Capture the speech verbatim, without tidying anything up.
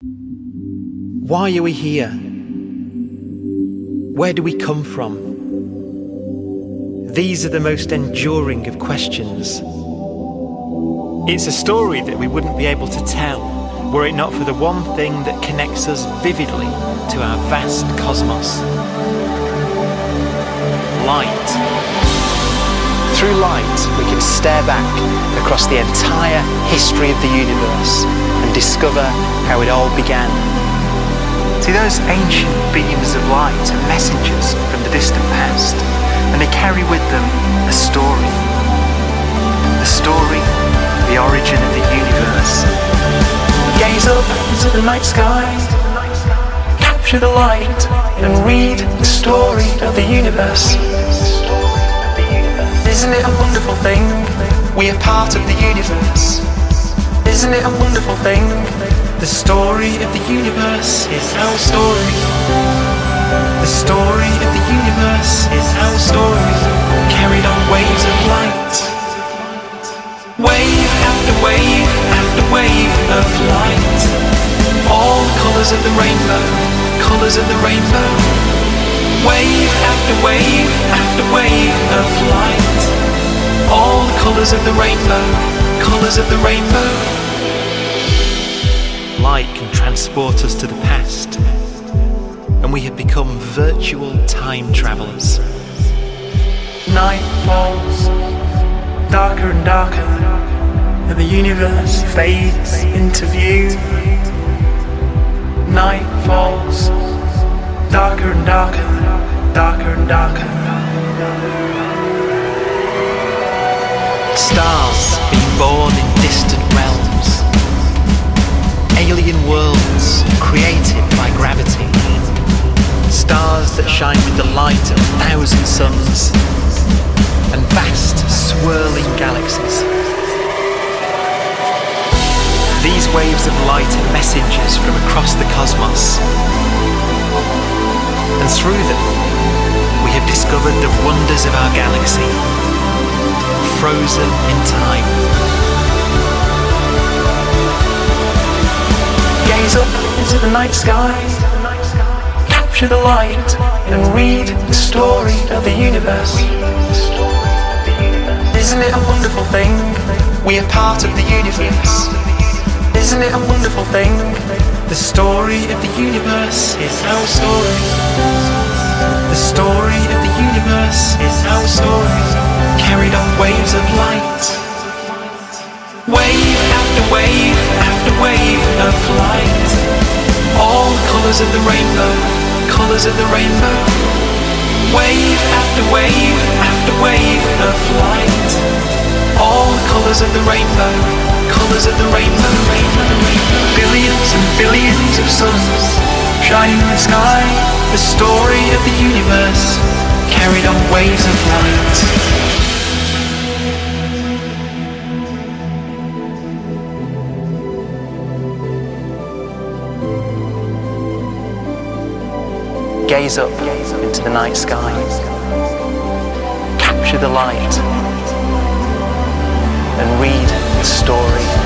Why are we here? Where do we come from? These are the most enduring of questions. It's a story that we wouldn't be able to tell were it not for the one thing that connects us vividly to our vast cosmos. Light. Through light, we can stare back across the entire history of the universe and discover how it all began. See, those ancient beams of light are messengers from the distant past, and they carry with them a story. The story, the origin of the universe. Gaze up into the night sky, capture the light, and read the story of the universe. Isn't it a wonderful thing? We are part of the universe. Isn't it a wonderful thing? The story of the universe is our story. The story of the universe is our story, carried on waves of light. Wave after wave after wave of light. All colours of the rainbow, colours of the rainbow. Wave after wave after wave of light. All colours of the rainbow, colours of the rainbow. Light can transport us to the past, and we have become virtual time travellers. Night falls, darker and darker, and the universe fades into view. Night falls, darker and darker, darker and darker. Stars being born in distant realms. Alien worlds created by gravity. Stars that shine with the light of a thousand suns. And vast swirling galaxies. These waves of light are messengers from across the cosmos. And through them, we have discovered the wonders of our galaxy, frozen in time. Gaze up into the night sky, capture the light, and read the story of the universe. Isn't it a wonderful thing? We are part of the universe. Isn't it a wonderful thing? The story of the universe is our story. The story of the universe is our story, carried on waves of light. Wave after wave after wave of light. All colours of the rainbow, colours of the rainbow. Wave after wave after wave of light. All colours of the rainbow, colours of the rainbow, rainbow, rainbow. Billions and billions of suns shining in the sky. The story of the universe, carried on waves of light. Gaze up into the night sky, capture the light, and read the story